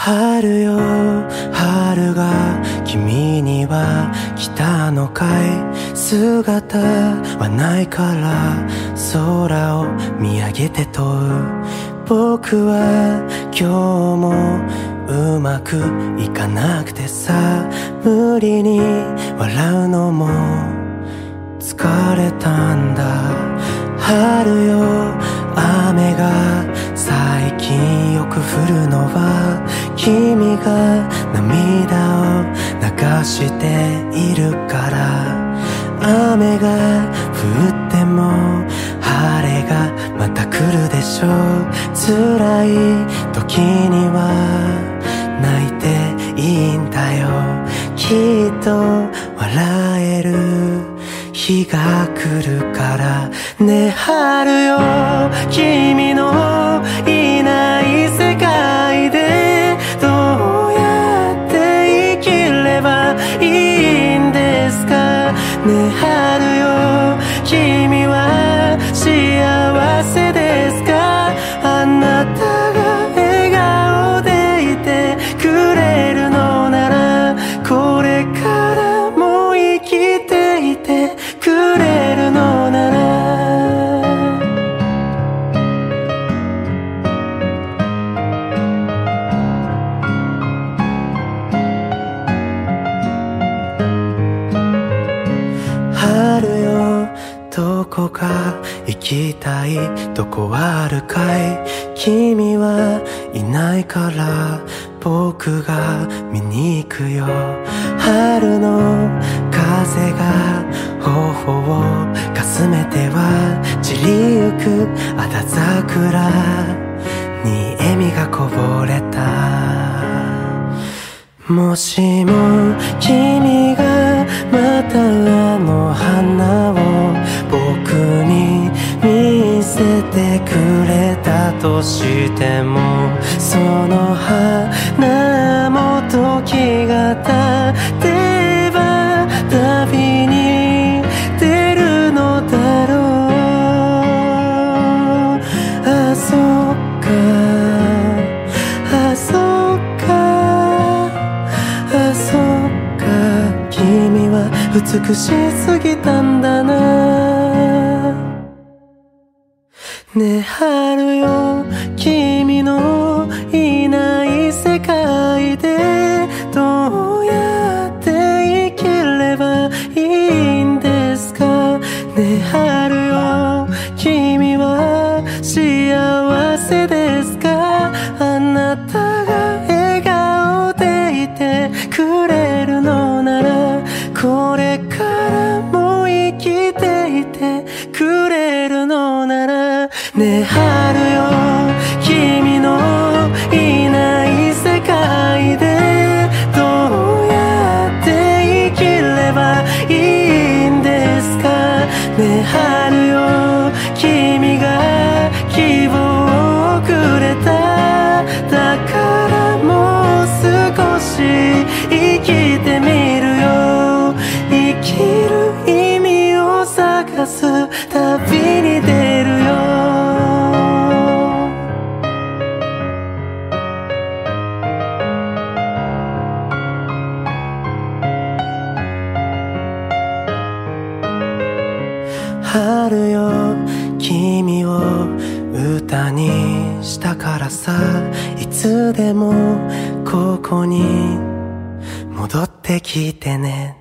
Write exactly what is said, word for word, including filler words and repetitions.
春よ春が君には来たのかい。姿はないから空を見上げて問う。僕は今日もうまくいかなくてさ、無理に笑うのも疲れたんだ。春よ雨が最近よく降るのは君が涙を流しているから。雨が降っても晴れがまた来るでしょう。辛い時には泣いていいんだよ。きっと笑える日が来るからね。春よ君のいない世界でどうやって生きればいいんですかね。春よ君は幸せですか。あなたが笑顔でいてくれるのなら、これからも生きていてくれるのなら。春よどこか行きたいとこはあるかい。君はいないから僕が見に行くよ。春の風が頬をかすめては散りゆくあだ桜に笑みがこぼれた。もしも君がまたあの花を僕に見せてくれたとしても、その花も時が経てば旅に出るのだろう。あ、そっかあ、そっかあ、そっか君は美しすぎたんだなね。え春よ君のいない世界でどうやって生きればいいんですかね。え春よ君は幸せですか。あなたが笑顔でいてくれるのなら、これからも生きていてくれるのならね。え春よ君のいない世界でどうやって生きればいいんですかね。え春よ君が希望をくれた。だからもう少し生きてみるよ。生きる意味を探す旅に出るよ。春よ君を歌にしたからさ、いつでもここに戻ってきてね。